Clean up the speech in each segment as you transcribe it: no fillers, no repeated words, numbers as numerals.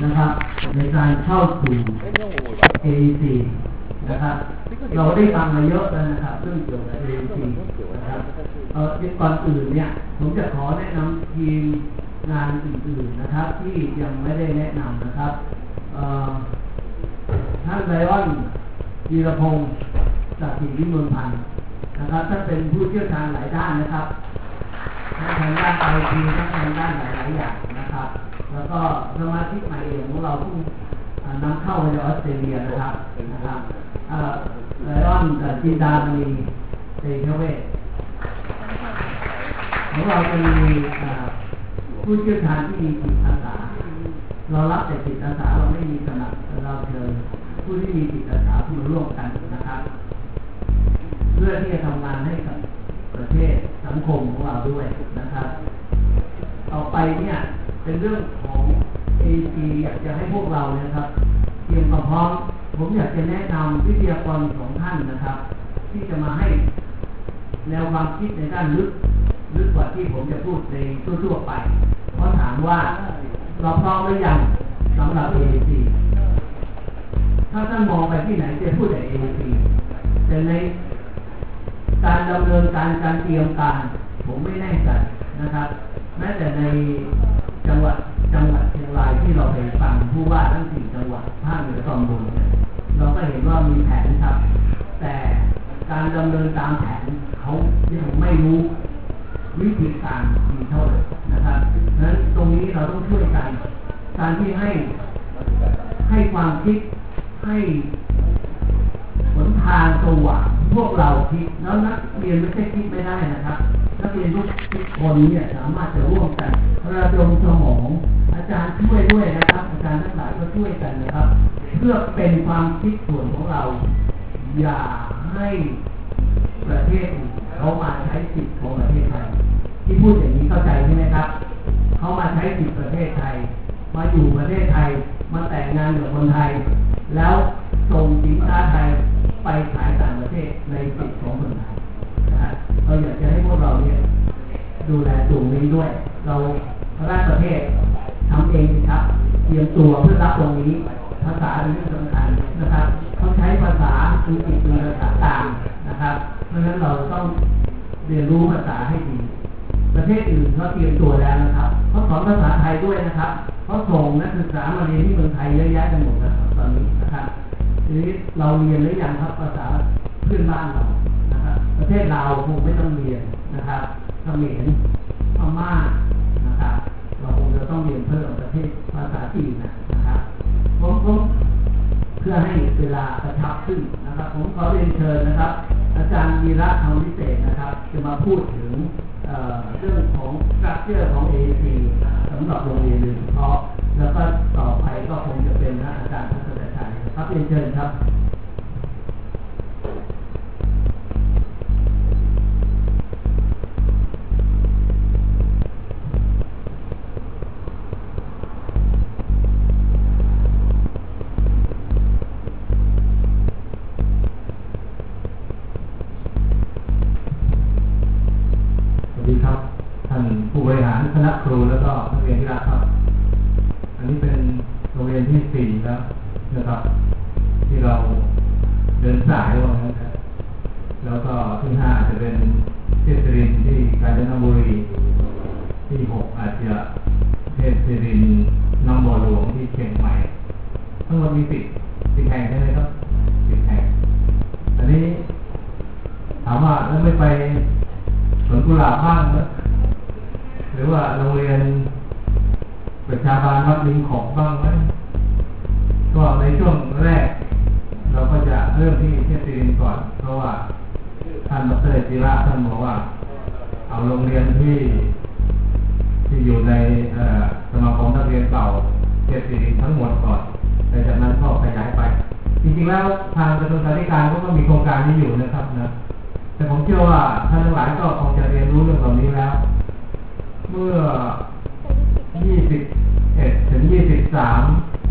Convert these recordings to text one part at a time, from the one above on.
นะครับในการเข้าสู่ AEC นะครับเราได้ฟังมาเยอะแล้วนะครับเรื่องเกี่ยวกับ AEC นะครับก่อนอื่นเนี่ยผมจะขอแนะนำทีมงานอื่นๆนะครับที่ยังไม่ได้แนะนำนะครับท่านไลออนวีรพงศ์จากถิ่นวิมลพันธ์นะครับท่านเป็นผู้เชี่ยวชาญหลายด้านนะครับทั้งทางด้านไอทีทั้งทางด้านหลายๆอย่างนะครับแล้วก็สมาชิกใหม่เองของเราเพิ่งนำเข้ามาจากออสเตรเลียนะครับไลออนจินดามณีเตชเวชของเราจะมีผู้เชี่ยวชาญที่มีจิตอาสาเรารับแต่จิตอาสาเราไม่มีสนับเราเชิญผู้ที่มีจิตอาสาที่มาร่วมกันนะครับเพื่อที่จะทำงานให้กับประเทศสังคมของเราด้วยนะครับต่อไปเนี่ยเป็นเรื่องของ AC อยากจะให้พวกเรานะครับเตรียมความพร้อมผมอยากจะแนะนำวิทยากรของท่านนะครับที่จะมาให้แนวความคิดในด้านลึกกว่าที่ผมจะพูดในทั่วๆไปเพราะถามว่าเราพร้อมหรือยังสำหรับ AEC ถ้าท่านมองไปที่ไหนจะพูดแต่ AEC แต่ในการดำเนินการเตรียมการผมไม่แน่ใจนะครับแม้แต่ในจังหวัดเชียงรายที่เราไปฟังผู้ว่าทั้ง4จังหวัดภาคเหนือตอนบนเราก็เห็นว่ามีแผนครับแต่การดำเนินตามแผนเขายังไม่รู้วิธีการมีเท่าไหร่นะครับดังนั้นตรงนี้เราต้องช่วยกันการที่ให้ความคิดให้หนทางสว่างพวกเราคิดแล้วนักเรียนไม่ใช่คิดไม่ได้นะครับนักเรียนทุกคนเนี่ยสามารถจะร่วมกันระดมสมองอาจารย์ช่วยด้วยนะครับอาจารย์ทั้งหลายก็ช่วยกันนะครับเพื่อเป็นความคิดส่วนของเราอย่าให้ประเทศเขามาใช้สิทธิ์ของประเทศไทยที่พูดอย่างนี้เข้าใจใช่ไหมครับเขามาใช้สิทธิ์ประเทศไทยมาอยู่ประเทศไทยมาแต่งงานกับคนไทยแล้วส่งสินค้าไทยไปขายต่างประเทศในสิทธิ์ของคนไทยนะครับเราอยากจะให้พวกเราเนี่ยดูแลตรงนี้ด้วยเรารัฐประเทศทำเองครับเตรียมตัวเพื่อรับตรงนี้ภาษาเป็นเรื่องสำคัญนะครับเขาใช้ภาษาอังกฤษเป็นภาษากลางนะครับเพราะฉะนั้นเราต้องเรียนรู้ภาษาให้ดีประเทศอื่นเขาเตรียมตัวแล้วนะครับเขาสอนภาษาไทยด้วยนะครับเขาส่งนักศึกษามาเรียนที่เมืองไทยเยอะแยะกันหมดนะครับตอนนี้นะครับทีนี้เราเรียนหรือยังครับภาษาเพื่อนบ้านเรานะครับประเทศลาวคงไม่ต้องเรียนนะครับเขมรพม่านะครับเราคงจะต้องเรียนเพิ่มประเทศภาษาจีนนะครับผมเพื่อให้เวลากระชับขึ้นนะครับผมขอเรียนเชิญนะครับอาจารย์วีระธรรมวิเศษนะครับจะมาพูดถึงเรื่องของสตรัคเจอร์ของ AEC สำหรับโรงเรียนโดยเฉพาะแล้วก็ต่อไปก็คงจะเป็นอาจารย์พัฒนาชัยครับเรียนเชิญครับครับท่านผู้บริหารคณะครูแล้วก็นักเรียนที่รักครับอันนี้เป็นโรงเรียนที่4แล้วนะครับที่เราเดินสายว่างั้นครับแล้วก็ที่5จะเป็นเทพศิรินทร์ที่กาญจนบุรีที่6อาจจะเทพศิรินทร์น้องบัวหลวงที่เชียงใหม่ทั้งหมดมี10แห่งใช่ไหมครับ10แห่งอันนี้ถามว่าแล้วไม่ไปสวนกุหลาบบ้างนะหรือว่าโรงเรียนประชาบาลวัดลิงขอบบ้างไหมก็ในช่วงแรกเราก็จะเริ่มที่เทพศิรินทร์ก่อนเพราะว่าท่านดร.จิระท่านบอกว่าเอาโรงเรียนที่อยู่ในสมาคมนักเรียนเก่าเทพศิรินทร์ทั้งหมดก่อนแต่จากนั้นก็ขยายไปจริงๆแล้วทางกระทรวงศึกษาธิการก็มีโครงการนี้อยู่นะครับนะแต่ผมเชื่อว่าท่านทั้งหลายก็คงจะเรียนรู้เรื่องเหล่านี้แล้วเมื่อ21ถึง23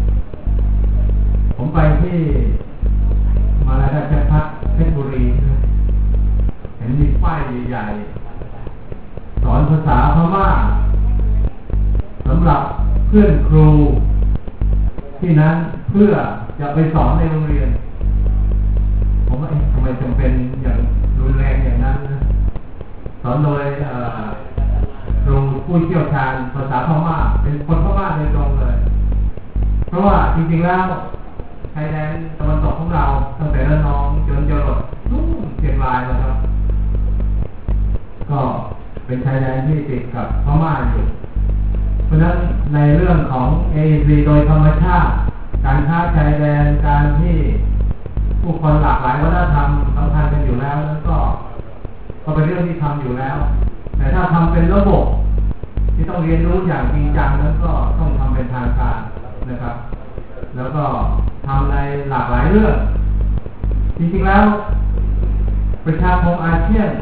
ผมไปที่มหาวิทยาลัยราชภัฏเพชรบุรีเห็นมีป้ายใหญ่ๆสอนภาษาพม่าสำหรับเพื่อนครูที่นั้นเพื่อจะไปสอนในโรงเรียนผมว่าทำไมจำเป็นอย่างรุนแรงอย่างนั้นนะสอนโดยครูผู้เชี่ยวชาญภาษาพม่าเป็นคนพม่าโดยตรงเลยเพราะว่าจริงๆแล้วชายแดนตะวันตกของเราตั้งแต่ระนองจนจรดนู่นเชียงรายนะครับก็เป็นชายแดนที่ติดกับพม่าอยู่เพราะฉะนั้นในเรื่องของ AEC โดยธรรมชาติการค้าชายแดนการที่ผู้คนหลากหลายวัฒนธรรมสัมพันธ์กันอยู่แล้วนั้นก็เป็นเรื่องที่ทำอยู่แล้วแต่ถ้าทำเป็นระบบที่ต้องเรียนรู้อย่างจริงจังนั้นก็ต้องทำเป็นทางการนะครับแล้วก็ทำในหลากหลายเรื่องจริงๆแล้วประชาคมอาเซียน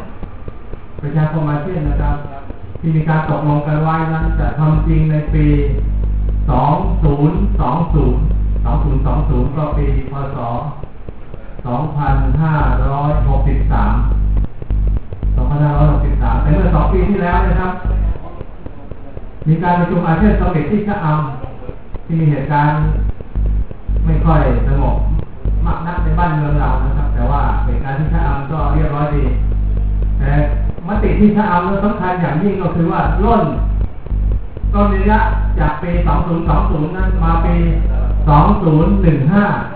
นะครับที่มีการตกลงกันไว้นั้นจะทำจริงในปี2020ก็ปีพ.ศ. 2563แต่เมื่อ2 ปีที่แล้วนะครับมีการประชุมอาเซียนซัมมิตที่ชะอำที่มีเหตุการณ์ไม่ค่อยสงบมากนักในบ้านเมืองเรานะครับแต่ว่าเหตุการณ์ที่ชะอำก็เรียบร้อยดีแต่มติที่ชะอำสำคัญอย่างยิ่งก็คือว่าล่นระยะจากปี2020นั้นมาปี2015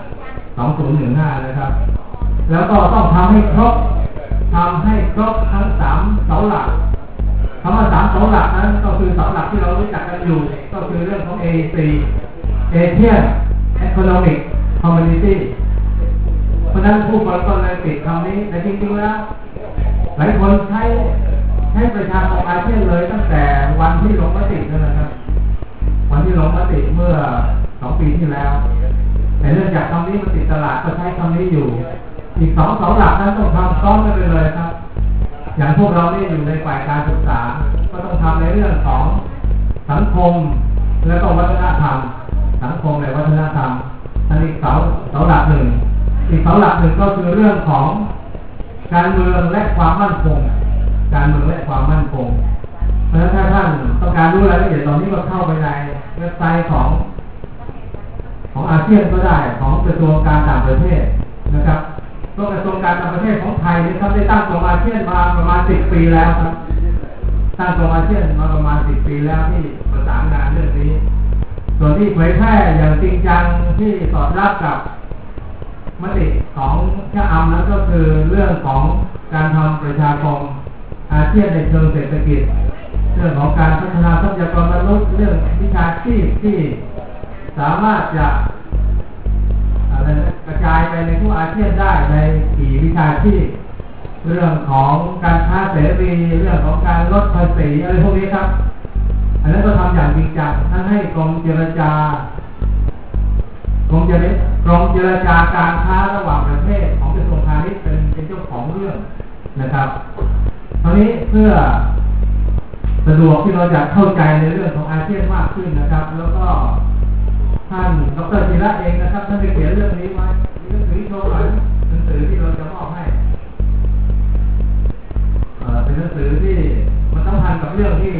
นะครับแล้วก็ต้องทำให้ครบทั้ง3เสาหลักคำว่า3เสาหลักนั้นก็คือเสาหลักที่เรารู้จักกันอยู่ก็คือเรื่องของ AEC Asian Economic Community เพราะนั้นผู้คนก็เลยติดคำนี้แต่จริงๆแล้วหลายคนใช้ประชาคมอาเซียนเลยตั้งแต่วันที่ลงมตินั่นนะครับวันที่ลงมติเมื่อ2 ปีที่แล้วแต่เนื่องจากคำนี้มันติดตลาดก็ใช้คำนี้อยู่อีก2 เสาหลักนั้นต้องทำซ้อมกันไปเลยครับอย่างพวกเรานี่อยู่ในฝ่ายการศึกษาก็ต้องทำในเรื่องของสังคมและก็วัฒนธรรมสังคมและวัฒนธรรมอันนี้เสาหลักหนึ่งอีกเสาหลักหนึ่งก็คือเรื่องของการเมืองและความมั่นคงเพราะฉะนั้นถ้าท่านต้องการรู้รายละเอียดตอนนี้ก็เข้าไปในเว็บไซต์ของอาเซียนก็ได้ของกระทรวงการต่างประเทศนะครับก็กระทรวงการต่างประเทศของไทยนะครับได้ตั้งกรมอาเซียนมาประมาณ10 ปีแล้วครับตั้งกรมอาเซียนมาประมาณ10 ปีแล้วที่ประสานงานเรื่องนี้ส่วนที่เผยแพร่อย่างจริงจังที่สอดรับกับมติของชะอำนั้นก็คือเรื่องของการทำประชาคมอาเซียนในเชิงเศรษฐกิจเรื่องของการพัฒนาทรัพยากรมนุษย์เรื่องวิชาชีพที่สามารถจะกระจายไปในทั่วอาเซียนได้ในกี่วิชาชีพเรื่องของการค้าเสรีเรื่องของการลดภาษีอะไรพวกนี้ครับอันนั้นก็ทำอย่างจริงจังนั่นให้กรมเจรจาการค้าระหว่างประเทศของกระทรวงพาณิชย์เป็นเจ้าของเรื่องนะครับตอนนี้เพื่อสะดวกที่เราจะเข้าใจในเรื่องของอาเซียนมากขึ้นนะครับแล้วก็ท่านดร.ธีระเองนะครับท่านได้เขียนเรื่องนี้ไว้มีหนังสือโชว์หน่อยหนังสือที่เราจะมอบให้เป็นหนังสือที่มันต้องพันกับเรื่องที่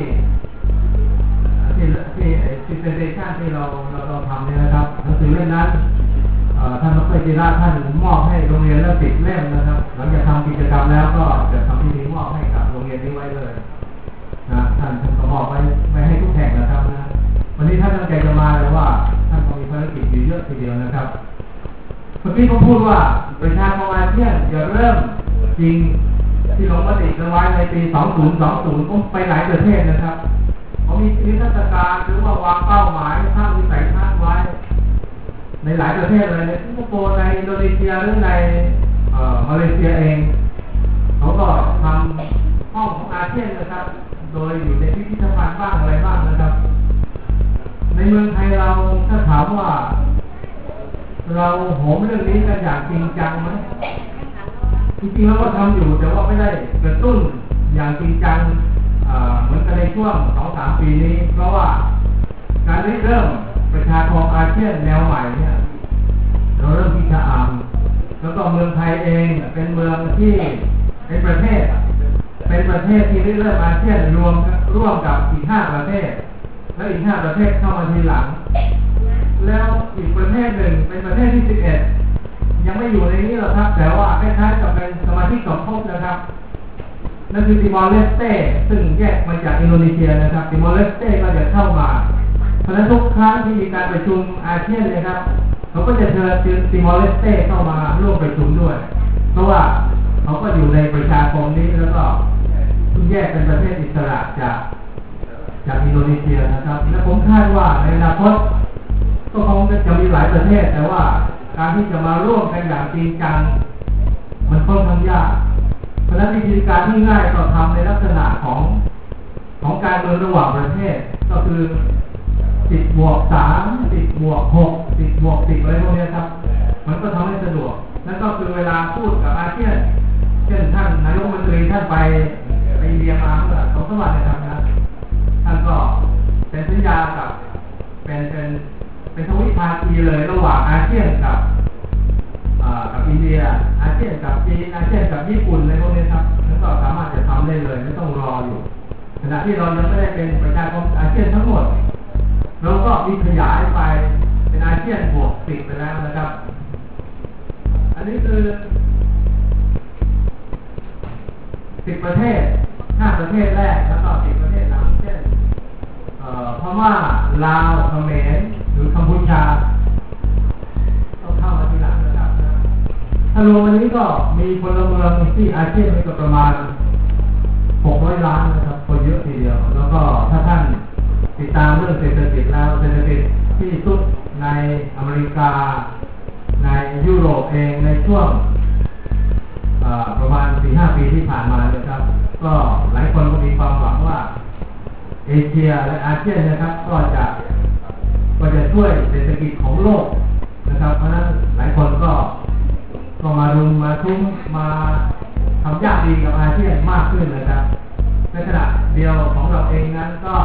presentation ที่เราทำเนี่ยนะครับหนังสือเล่มนั้นท่านดร.ธีระท่านมอบให้โรงเรียนแล้ว10 เล่มนะครับหลังจากทำกิจกรรมแล้วก็จะทำพิธีมอบให้กับโรงเรียนนี้ไว้เลยนะท่านก็มอบไว้ให้ทุกแห่งนะครับนะวันนี้ท่านตั้งใจจะมาเลยว่าท่านคงมีภารกิจอยู่เยอะทีเดียวนะครับเมื่อกี้เขาพูดว่าประชาคมอาเซียนจะเริ่มจริงที่ลงมติกันไว้ในปี2020ผมไปหลายประเทศนะครับเขามีนิทรรศการหรือว่าวางเป้าหมายตั้งวิสัยทัศน์ไว้ในหลายประเทศเลยในสิงคโปร์ในอินโดนีเซียหรือในมาเลเซียเองเขาก็ทำห้องของอาเซียนนะครับโดยอยู่ในพิพิธภัณฑ์บ้างอะไรบ้างนะครับในเมืองไทยเราถ้าถามว่าเราโหมเรื่องนี้กันอย่างจริงจังไหมจริงๆแล้วก็ทำอยู่แต่ว่าไม่ได้กระตุ้นอย่างจริงจังเหมือนกันในช่วง 2-3 ปีนี้เพราะว่าการเริ่มประชาคมอาเซียนแนวใหม่เนี่ยเราเริ่มที่ชะอำแล้วก็เมืองไทยเองเป็นเมืองที่เป็นประเทศที่เริ่มอาเซียนร่วมกับอีก5 ประเทศแล้วอีก5 ประเทศเข้ามาทีหลังแล้วอีกประอย่างนี้หรอกครับแต่ว่าคล้ายๆกับเป็นสมาชิกสมทบนะครับนั่นคือติมอร์เลสเต้ซึ่งแยกมาจากอินโดนีเซียนะครับติมอร์เลสเต้ก็จะเข้ามาเพราะฉะนั้นทุกครั้งที่มีการประชุมอาเซียนนะครับเขาก็จะเชิญติมอร์เลสเต้เข้ามาร่วมประชุมด้วยเพราะว่าเขาก็อยู่ในประชาคมนี้แล้วก็แยกเป็นประเทศอิสระจากอินโดนีเซียนะครับและผมคาดว่าในอนาคตก็คงจะมีหลายประเทศแต่ว่าการที่จะมาร่วมกันอย่างจริงจังมันค่อนข้างยากเพราะฉะนั้นวิธีการที่ง่ายก็ทำในลักษณะของการเมืองระหว่างประเทศก็คือ10+3 10+6 10+10อะไรพวกนี้ครับมันก็ทำให้สะดวกนั่นก็คือเวลาพูดกับอาเซียนเช่นท่านนายกรัฐมนตรีท่านไปอินเดียมาเมื่อ2 สัปดาห์นะครับนะท่านก็เป็นสัญญากับเป็นทวิภาคีเลยระหว่างอาเซียนกับอินเดียอาเซียนกับจีนอาเซียนกับญี่ปุ่นอะไรพวกนี้ครับแล้วก็สามารถจะทำได้เลยไม่ต้องรออยู่ขณะที่เรายังไม่ได้เป็นประชาคมอาเซียนทั้งหมดเราก็มีขยายไปเป็นอาเซียน+10ไปแล้วนะครับอันนี้คือ10 ประเทศ5 ประเทศแรกแล้วก็10 ประเทศหลังเช่นพม่าลาวเขมรหรือกัมพูชาต้องเข้ามาทีหลังนะครับถ้ารวมวันนี้ก็มีพลเมืองที่อาเซียนนี่ก็ประมาณ600 ล้านนะครับคนเยอะทีเดียวแล้วก็ถ้าท่านติดตามเรื่องเศรษฐกิจแล้วเศรษฐกิจที่สุดในอเมริกาในยุโรปเองในช่วงประมาณ 4-5 ปีที่ผ่านมาเนี่ยครับก็หลายคนก็มีความหวังว่าเอเชียและอาเซียนนะครับก็จะช่วยเศรษฐกิจของโลกนะครับเพราะฉะนั้นหลายคนก็มารุมมาทุ่มมาทำยากดีกับอาเซียนมากขึ้นนะครับในขณะเดียวของเราเองนั้นก็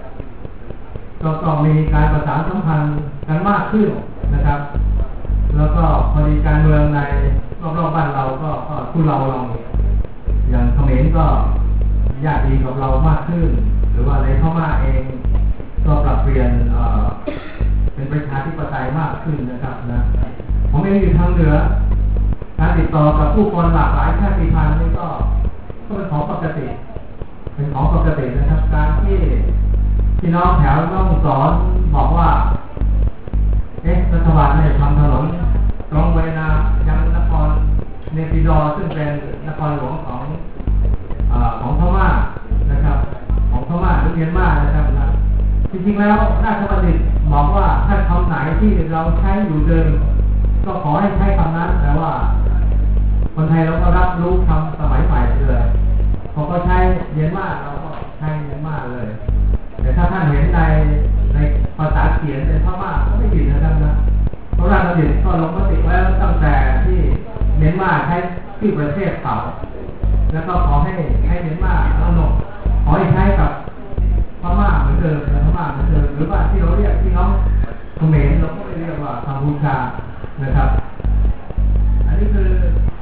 มีการประสานสัมพันธ์กันมากขึ้นนะครับแล้วก็พอดีการเมืองในรอบๆบ้านเราก็ทุเลาลงอย่างเขมรก็ญาติดีกับเรามากขึ้นหรือว่าในพม่าเองก็ปรับเปลี่ยนเป็นประชาธิปไตยมากขึ้นนะครับนะผมเองอยู่ทางเหนือการติดต่อกับผู้คนหลากหลายชาติพันธุ์นี่ก็เป็นของปกตินะครับการที่พี่น้องแถวต้องสอนบอกว่ารัฐบาลเนี่ยทำถนนตรงไปยังนครเนปิดอร์ซึ่งเป็นนครหลวงของพม่านะครับของพม่าหรือเมียนมานะครับนะจริงๆแล้วราชบัณฑิตบอกว่าถ้าคำไหนที่เราใช้อยู่เดิมก็ขอให้ใช้คำนั้นแต่ว่าคนไทยเราก็รับรู้คำสมัยใหม่เลยพอก็ใช้เมียนมาเราก็ใช้เมียนมาเลยแต่ถ้าท่านเห็นในภาษาเขียนเป็นพม่าก็ไม่ผิดนะครับนะเพราะราชบัณฑิตก็ลงมติไว้ตั้งแต่ที่เมียนมาใช้ชื่อประเทศเขาแล้วก็ขอให้เมียนมาแล้วขอให้ใช้กับพม่าเหมือนเดิมหรือว่าที่เราเรียกพี่น้องเขมรเราก็ไม่เรียกว่ากัมพูชานะครับอันนี้คือ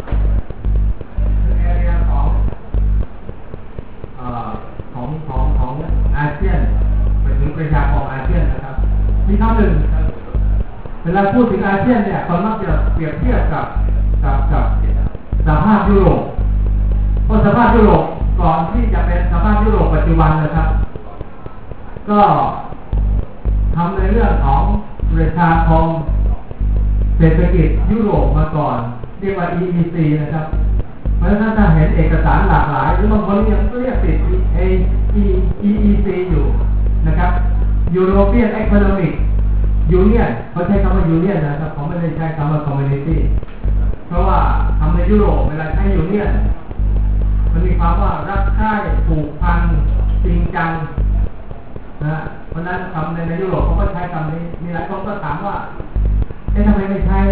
แอเรียของอาเซียนไปถึงประชาคมอาเซียนนะครับมีคำหนึ่งเวลาพูดถึงอาเซียนเนี่ยคนมักจะเปรียบเทียบกับสภาพยุโรปเพราะสภาพยุโรปก่อนที่จะเป็นสภาพยุโรปปัจจุบันนะครับก็ทำในเรื่องของประชาคมเศรษฐกิจยุโรปมาก่อนเรียกว่า EEC นะครับเพราะฉะนั้นถ้าเห็นเอกสารหลากหลายหรือบางคนยังเรียกติด EEC อยู่นะครับ European Economic Union เขาใช้คำว่า Union นะครับเขาไม่ได้ใช้คำว่า Community เพราะว่าทำในยุโรปเวลาใช้ Union มันมีความว่ารักใคร่ผูกพันจริงจังนะเพราะนั้นคำในยุโรปเขาก็ใช้คำนี้มีหลายคนก็ถามว่าทำไมไม่ใช้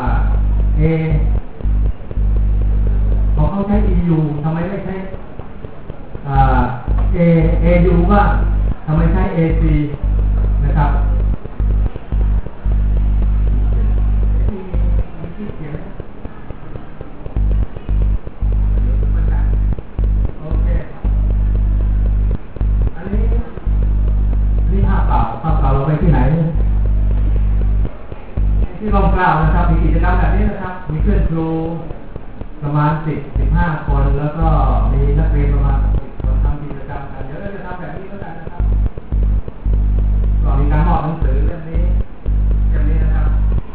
ของเขาใช้ EU ทำไมไม่ใช้AU บ้างทำไมใช้ AC นะครับภาพเก่าเราไปที่ไหนที่ลองร่าวๆนะครับมีกิจกรรมแบบนี้นะครับมีเพื่อนครูประมาณ10-15 คนแล้วก็มีนักเรียนประมาณ10 คนทำกิจกรรมกันเดี๋ยวเราจะทำแบบนี้ก็ได้นะครับก็มีการมอบหนังสือเล่มนี้นะครับ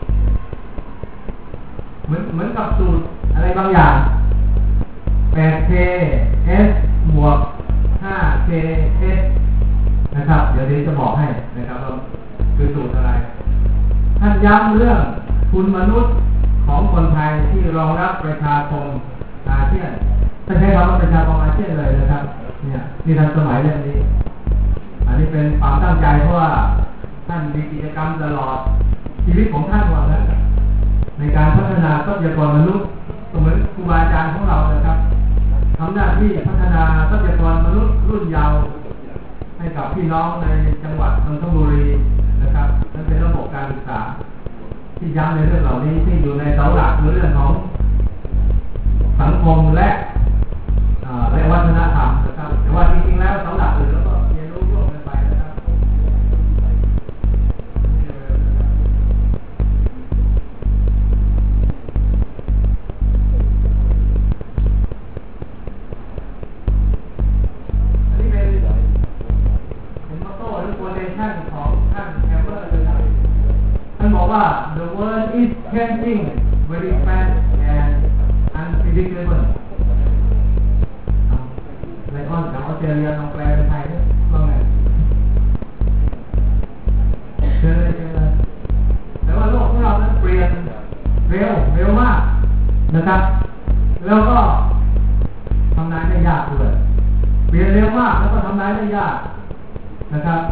เหมือนกับสูตรอะไรบางอย่าง 8K S บวก 5K S นะครับเดี๋ยวจะบอกให้นะครับว่าคือสูตรอะไรท่านย้ำเรื่องทุนมนุษย์ของคนไทยที่รองรับประชาคมอาเซียนท่านใช้คำว่าประชาคมอาเซียนเลยนะครับเนี่ยที่ทันสมัยเรื่องนี้อันนี้เป็นความตั้งใจเพราะว่าท่านมีกิจกรรมตลอดชีวิตของท่านวันนั้นในการพัฒนาทรัพยากรมนุษย์เหมือนครูบาอาจารย์ของเรานะครับทำหน้าที่พัฒนาทรัพยากรมนุษย์รุ่นเยาว์ให้กับพี่น้องในจังหวัดนนทบุรีนะครับนั่นเป็นระบบการศึกษาที่ย้ำในเรื่องเหล่านี้ที่อยู่ในเสาหลักในเรื่องของสังคมและวัฒนธรรมนะครับแต่ว่าจริงๆแล้วเสาหลักอื่นแล้วก็เรียนรู้ร่วมกันไปนะครับอันนี้เป็นมอตโต้หรือโคเดชั่นของท่านแฮมเบอร์เลยนะท่านบอกว่า the world is changing very fast and unpredictable ไลออนจากออสเตรเลียลองแปลเป็นไทยด้วยว่าไงเจอเลยแต่ว่าโลกของเรานั้นเปลี่ยนเร็วมากนะครับแล้วก็ทำนายได้ยากด้วยเปลี่ยนเร็วมากแล้วก็ทำนายได้ยากนะครับ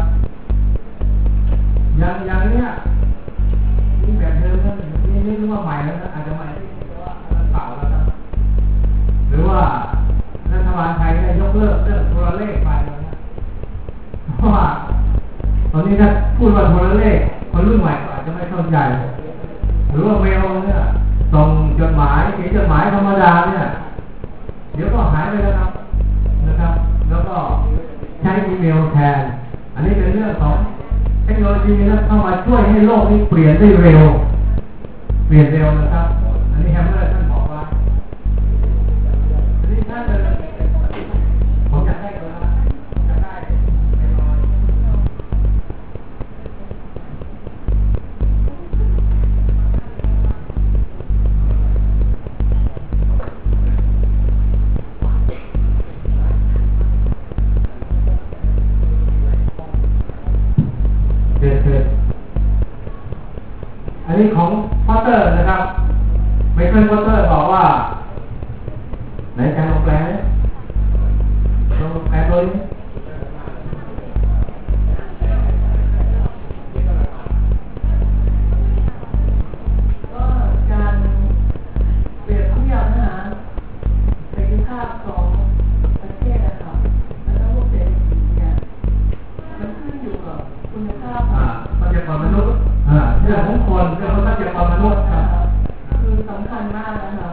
อย่างนี้นี่แบบเดิมนะนี่เรียกว่าใหม่แล้วนะอาจจะใหม่ที่ว่าเก่าแล้วนะหรือว่ารัฐบาลไทยได้ยกเลิกเรื่องโทรเลขไปแล้วนะเพราะว่าตอนนี้ถ้าพูดว่าโทรเลขคนรุ่นใหม่ก็อาจจะไม่เข้าใจหรือว่าเมลเนี่ยส่งจดหมายเขียนจดหมายธรรมดาเนี่ยเดี๋ยวก็หายไปแล้วนะครับแล้วก็ใช้อีเมลแทนอันนี้เป็นเรื่องของเทคโนโลยีนะเข้ามาช่วยให้โลกนี้เปลี่ยนได้เร็วนะครับอันนี้แฮมเมอร์ท่านบอกว่าอันนี้ท่านผมอยากได้เลยนะอยากได้ไม่น้อยอันนี้ของพอตเตอร์นะครับไมเคิลพอตเตอร์บอกว่าไหนการลงแปลตัวนี้ก็การเปรียบเทียบนะคะประสิทธิภาพของประเทศนะคะแล้วก็พวกเศรษฐกิจเนี่ยมันขึ้นอยู่กับคุณภาพทรัพยากรมนุษย์เรื่องของคนเรื่องของทรัพยากรมนุษย์ครับคือสำคัญมากนะคะ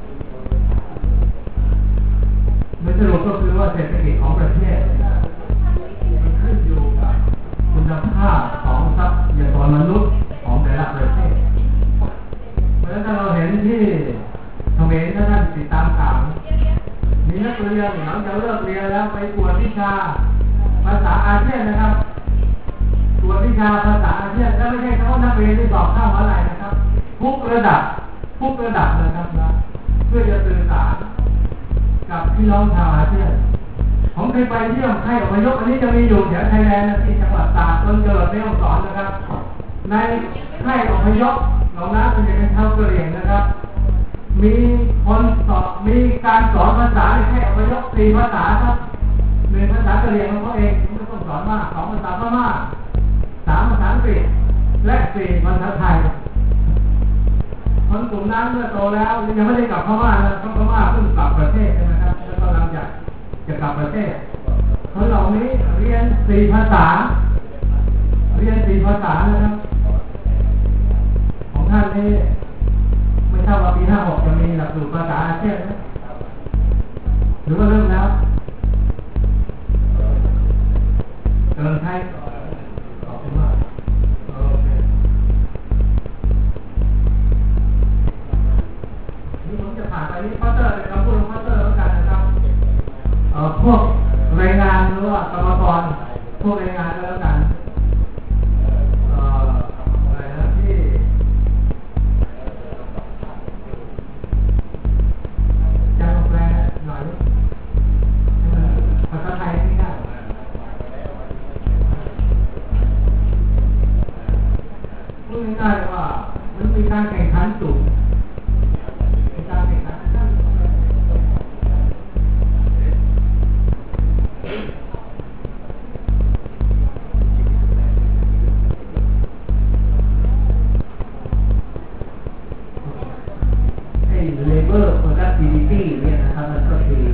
โดยสรุปก็คือว่าเศรษฐกิจของประเทศมันขึ้นอยู่กับคุณภาพของทรัพยากรมนุษย์ของแต่ละประเทศเพราะฉะนั้นถ้าเราเห็นที่เขมรถ้าท่านติดตามข่าวมีนักเรียนหลังจากเลิกเรียนแล้วไปกวดวิชาภาษาอาเซียนนะครับกวดวิชาภาษาอาเซียนแล้วไม่ใช่เฉพาะนักเรียนที่สอบเข้ามหาวิทยาลัยนะครับทุกระดับนะครับนะเพื่อจะสื่อสารกับพี่น้องชาวอาเซียนผมเคยไปเยี่ยมค่ายอพยพอันนี้จะมีอยู่แถวไทยแลนด์ที่จังหวัดตากจนเกิดแม่ฮ่องสอนนะครับในค่ายอพยพเหล่านั้นเป็นชาวกะเหรี่ยงนะครับมีคนสอนมีการสอนภาษาในค่ายอพยพ4 ภาษาครับ1 ภาษากะเหรี่ยงของเขาเองไม่ต้องสอนมาก2 ภาษาพม่า3 ภาษาอังกฤษและ4 ภาษาไทยคนกลุ่มนั้นเมื่อโตแล้วยังไม่ได้กลับพม่านะเพราะพม่าเพิ่งกลับประเทศนะครับแล้วก็กำลังจะกลับประเทศคนเหล่านี้เรียน4 ภาษานะครับของท่านนี่ไม่ทราบว่าปี56จะมีหลักสูตรภาษาอาเซียนไหมหรือว่าเริ่มแล้วกำลังใช้ขอบคุณมากโอเคง่ายๆว่ามันมีการแข่งขันสูงมีการแข่งขัน labor productivity เนี่ยนะครับมันก็คือ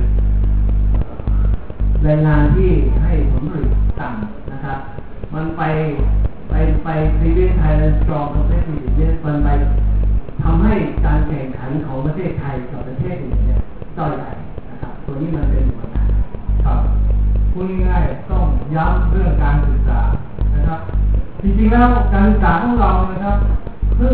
แรงงานที่ให้ผลผลิตต่ำนะครับมันไป previous Thailand strong competitiveness มันไปทำให้การแข่งขันของประเทศไทยกับประเทศอื่นเนี่ยด้อยไปนะครับตัวนี้มันเป็นปัญหาครับพูดง่ายๆต้องย้ำเรื่องการศึกษานะครับจริงๆแล้วการศึกษาของเรานะครับซึ่ง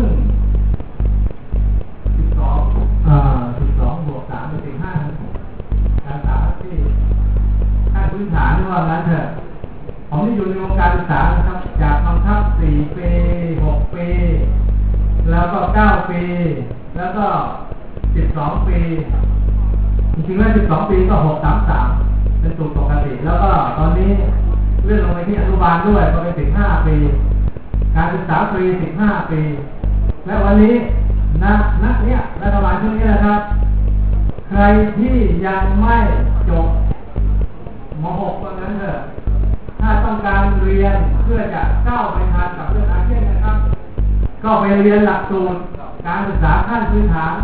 12บวก3เป็น15การศึกษาที่ขั้นพื้นฐานว่างั้นเถอะผมที่อยู่ในวงการศึกษานะครับจากบังคับ4 ปี 6 ปีแล้วก็9 ปีแล้วก็12 ปีจริงๆแล้ว12 ปีก็633เป็นสูตรปกติแล้วก็ตอนนี้เลื่อนลงไปที่อนุบาลด้วยก็เป็น15 ปีการศึกษาฟรี15 ปีและวันนี้นักเนี่ยรัฐบาลช่วงนี้นะครับใครที่ยังไม่จบม.6 ว่างั้นเถอะถ้าต้องการเรียนเพื่อจะก้าวไปทันกับเรื่องอาเซียนนะครับก็ไปเรียนหลักสูตรการศึกษาขั้นพื้นฐาน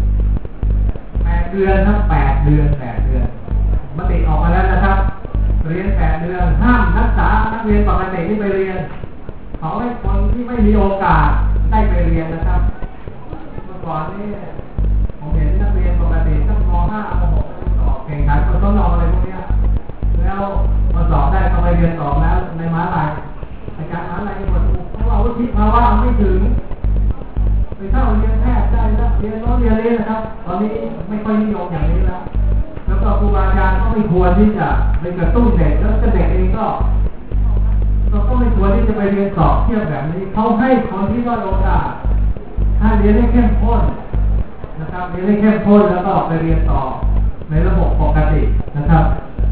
8 เดือนครับ8 เดือนมติออกมาแล้วนะครับเรียน8 เดือนห้ามนักเรียนปกติที่ไปเรียนเขาให้คนที่ไม่มีโอกาสได้ไปเรียนนะครับก่อนนี่ผมเห็นนักเรียนปกติตั้งม.5 ม.6 สอบแข่งขันกศน.อะไรพวกนี้แล้วมาสอบได้ก็ไปเรียนต่อแล้วในมหาลัยอาจารย์มหาลัยหมดเพราะว่าวุฒิภาวะไม่ถึงไปเข้าเรียนแพทย์ได้แล้วเรียนเลยนะครับตอนนี้ไม่ค่อยนิยมอย่างนี้แล้วก็ครูบาอาจารย์ก็ไม่ควรที่จะไปกระตุ้นเด็กแล้วเด็กเองก็ไม่ควรที่จะไปเรียนสอบเทียบแบบนี้เขาให้คนที่ด้อยโอกาสถ้าเรียนได้เข้มข้นนะครับเรียนได้เข้มข้นแล้วก็ไปเรียนต่อในระบบปกตินะครับ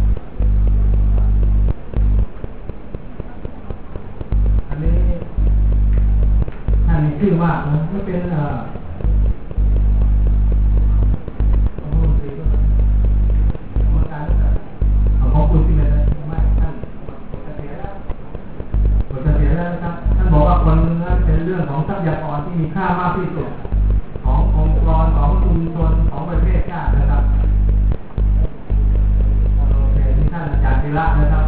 อันนี้ท่านมีชื่อมากนะไม่เป็นของคุณที่ไหนไม่ท่านจะเสียแล้วนะครับท่านบอกว่าคนนั้นเป็นเรื่องของทรัพยากรที่มีค่ามากที่สุดขององค์กรของชุมชนของประเทศชาตินะครับโอเคที่ท่านอาจารย์ธีระนะครับ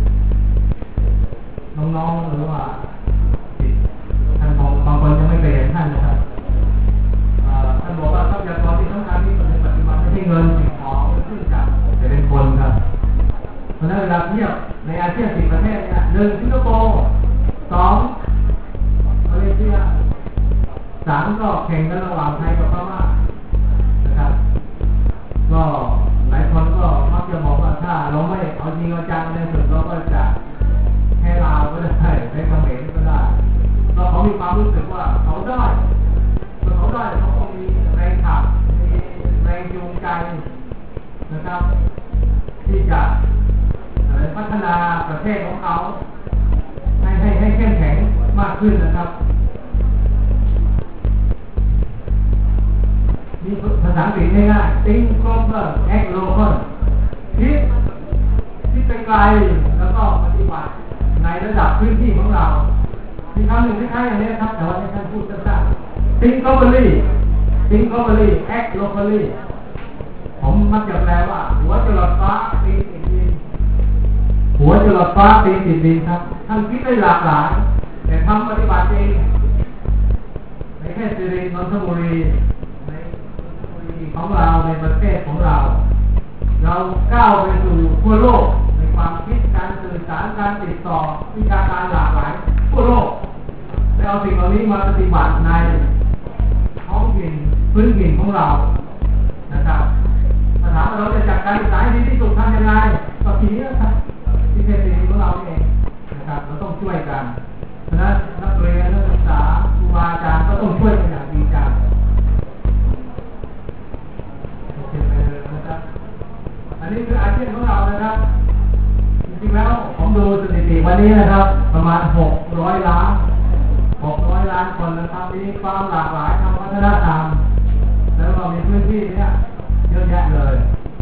น้องๆหรือว่าท่านบางคนยังไม่เคยเห็นท่านนะครับท่านบอกว่าทรัพยากรที่สำคัญที่สุดในปัจจุบันไม่ใช่เงินสิ่งของซึ่งจะเป็นคนครับเพราะฉะนั้นเวลาเทียบในอาเซียน10 ประเทศเนี่ย1สิงคโปร์2มาเลเซีย3ก็แข่งกันระหว่างไทยกับพม่านะครับก็หลายคนก็มักจะบอกว่าถ้าเราไม่เอาจริงเอาจังในสุดเราก็จะแค่ลาวก็ได้ไปเขมรก็ได้เราเขามีความรู้สึกว่าเขาได้เขาก็มีแรงขับมีแรงจูงใจนะครับที่จะพัฒนาประเทศของเขาให้เข้มแข็งมากขึ้นนะครับมีภาษาอังกฤษง่ายๆ think global act local คิดไปไกลแล้วก็ปฏิบัติในระดับพื้นที่ของเรามีคำหนึ่งคล้ายๆอย่างนี้ครับแต่ว่าท่านพูดสั้นๆ think globally act locally ผมมักจะแปลว่าหัวจรดฟ้าตีติดดินหัวจรดฟ้าตีติดดินครับท่านคิดได้หลากหลายแต่ทำปฏิบัติเองในแค่สิรินนทบุรีของเราในประเทศของเราก้าวไปสู่ทั่วโลกในความคิดการสื่อสารการติดต่อวิชาการหลากหลายทั่วโลกและเอาสิ่งเหล่านี้มาปฏิบัติในท้องถิ่นพื้นถิ่นของเรานะครับถามว่าเราจะจัดการศึกษาให้ดีที่สุดทำยังไงก็ทีนี้ครับที่เป็นสิ่งของเราเองนะครับเราต้องช่วยกันฉะนั้นนักเรียนนักศึกษาครูบาอาจารย์ก็ต้องช่วยกันอย่างจริงจังอันนี้คืออาชีพของเรานะครับจริงๆแล้วผมดูสถิติวันนี้นะครับประมาณ600 ล้านล้านคนนะครับมีความหลากหลายทางวัฒนธรรมแล้วก็มีพื้นที่เนี่ยเยอะแยะเลย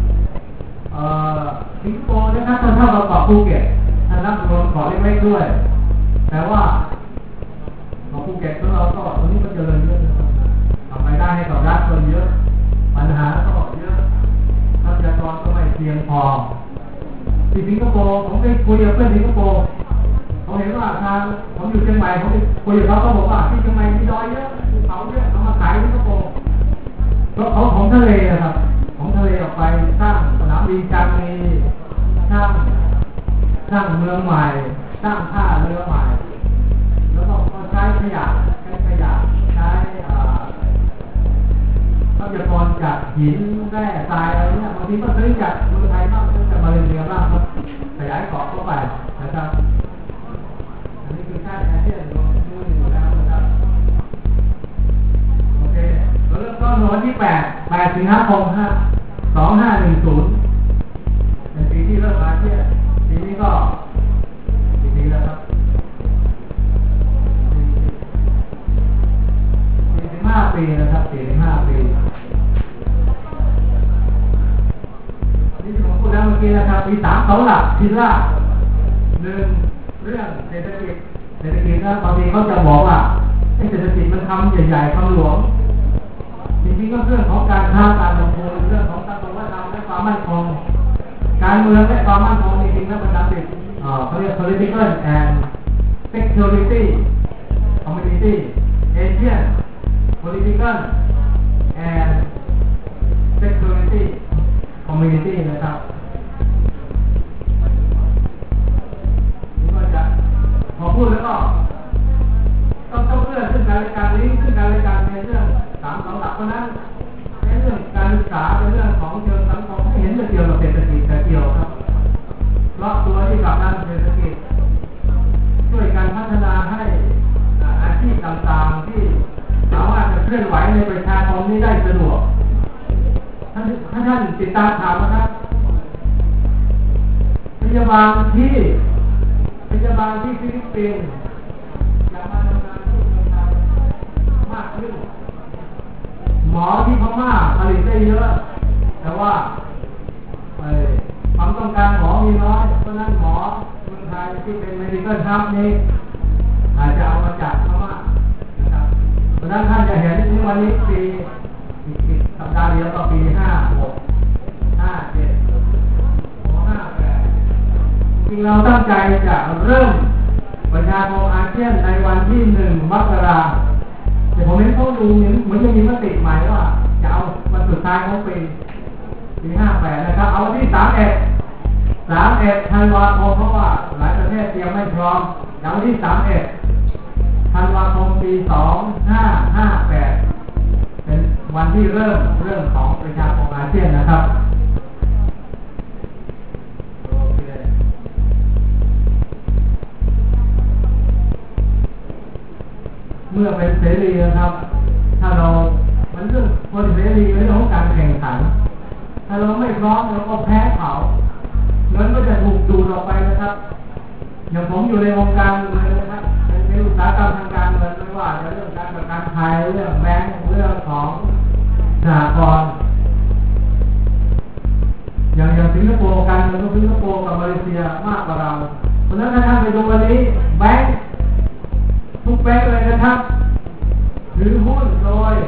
สิงคโปร์นะครับเท่ากับเกาะภูเก็ตท่านนับรวมเกาะเล็กๆด้วยแต่ว่าเกาะภูเก็ตของเราก็ตรงนี้ก็เจริญเยอะนะครับทำรายได้ให้กับรัฐก็เยอะปัญหาก็เยอะทรัพยากรก็ไม่เพียงพอที่สิงคโปร์ผมไปคุยกับเพื่อนสิงคโปร์เขาเห็นว่าทางผมอยู่เชียงใหม่ผมไปคุยกับเขาบอกว่าที่เชียงใหม่มีดอยเยอะภูเขาเยอะเขามาขายสิงคโปร์ก็เขาของทะเลนะครับของทะเลออกไปสร้างสนามบินจางมีสร้างเมืองใหม่สร้างท่าเรือใหม่แล้วก็ใช้ขยะใช้ทรัพยากรจากหินแร่ทรายอะไรเนี่ยบางทีก็ซื้อจากเมืองไทยบ้างซื้อจากมาเลเซียบ้างครับขยายเกาะเข้าไปนะครับอันนี้คือชาติอาเซียนรวมอยู่แล้วนะครับโอเคเราเริ่มต้นวันที่8 สิงหาคม2510เป็นปีที่เริ่มอาเซียนปีนี้ก็ปีแล้วครับ45 ปีนะครับ45 ปีนี่ผมพูดแล้วเมื่อกี้นะครับมี3เสาหลักพิลล่า1เรื่องเศรษฐกิจนะบางทีเขาจะบอกว่าเศรษฐกิจมันทำใหญ่ๆทำหลวงจริงๆก็เรื่องของการค้าการลงทุนเรื่องของสังคมวัฒนธรรมและความมั่นคงการเมืองและความมั่นคงจริงๆแล้วมันติดเขาเรียก political and security community Asian political and security community นะครับนี่ก็จะพอพูดแล้วก็ต้องเลื่อนซึ่งการและการลิงก์ซึ่งการและการในเรื่อง3 2 หลักเพราะนั้นในเรื่องการศึกษาเป็นเรื่องของเชิงสังคมไม่เห็นจะเกี่ยวกับเศรษฐกิจแต่เกี่ยวครับเพราะตัวที่กับด้านเศรษฐกิจช่วยการพัฒนาให้อาชีพต่างๆที่สามารถจะเคลื่อนไหวในประชาชนนี้ได้สะดวกท่านติดตามข่าวนะครับพยาบาลที่ฟิลิปปินส์อยากมาทำงานที่เมืองไทยมากขึ้นหมอที่พม่าผลิตได้เยอะแต่ว่าความต้องการหมอมีน้อยเพราะนั้นหมอเมืองไทยที่เป็น medical hub นี้อาจจะเอามาจากพม่านะครับเพราะนั้นท่านจะเห็นในวันนี้ปีอีกสัปดาห์เดียวก็ปี56 57 58จริงเราตั้งใจจะเริ่มประชาคมอาเซียนในวันที่1 มกราคมแต่ผมเห็นเขาดูเหมือนจะมีมติใหม่ว่าจะเอาวันสุดท้ายของปี58นะครับเอาวันที่31 ธันวาคมเพราะว่าหลายประเทศเตรียมไม่พร้อมอย่างวันที่31 ธันวาคมปี2558เป็นวันที่เริ่มของประชาคมอาเซียนนะครับโอเคเมื่อเป็นเสรีนะครับถ้าเรามันเรื่องคนเสรีเรื่องของการแข่งขันถ้าเราไม่พร้อมเราก็แพ้เขาเงินก็จะถูกดูดออกไปนะครับอย่างผมอยู่ในวงการเลยนะครับในอุตสาหกรรมทางการเงินไม่ว่าจะเรื่องการประกันภัยเรื่องแบงก์เรื่องของสหกรณ์อย่างสิงคโปร์การเงินของสิงคโปร์กับมาเลเซียมากกว่าเราเพราะฉะนั้นถ้าท่านไปดูวันนี้แบงก์ทุกแบงก์เลยนะครับถือหุ้นโดย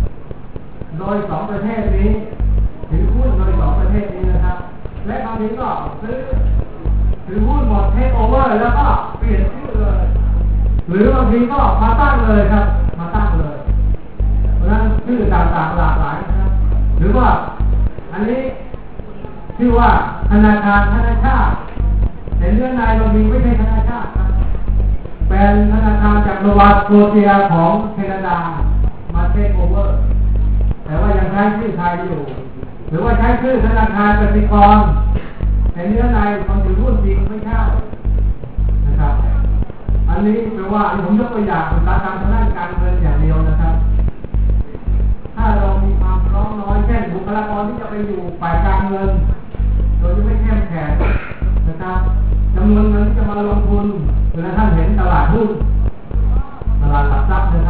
2 ประเทศนี้ถือหุ้นโดย2 ประเทศนี้นะครับและบางทีก็ถือหุ้นหมดเทคโอเวอร์แล้วก็เปลี่ยนชื่อเลยหรือบางทีก็มาตั้งเลยครับมาตั้งเลยเพราะฉะนั้นชื่อต่างๆหลากหลายนะครับหรือว่าอันนี้ชื่อว่าธนาคารธนชาติแต่เรื่องนายบางทีไม่ใช่ธนาชาติครับเป็นธนาคารจากโนวาสโกเซียของแคนาดามาเทคโอเวอร์แต่ว่ายังใช้ชื่อไทยอยู่หรือว่าใช้ชื่อธนาคารกสิกรแต่เนื้อในความถือหุ้นจริงไม่ใช่นะครับอันนี้แปลว่าผมยกตัวอย่างอุตสาหกรรมทางด้านการเงินอย่างเดียวนะครับถ้าเรามีความพร้อมน้อยเช่นบุคลากรที่จะไปอยู่ฝ่ายการเงินโดยที่ไม่เข้มแข็งนะครับจำนวนเงินที่จะมาลงทุนเวลาท่านเห็นตลาดหุ้นตลาดหลักทรัพย์นะ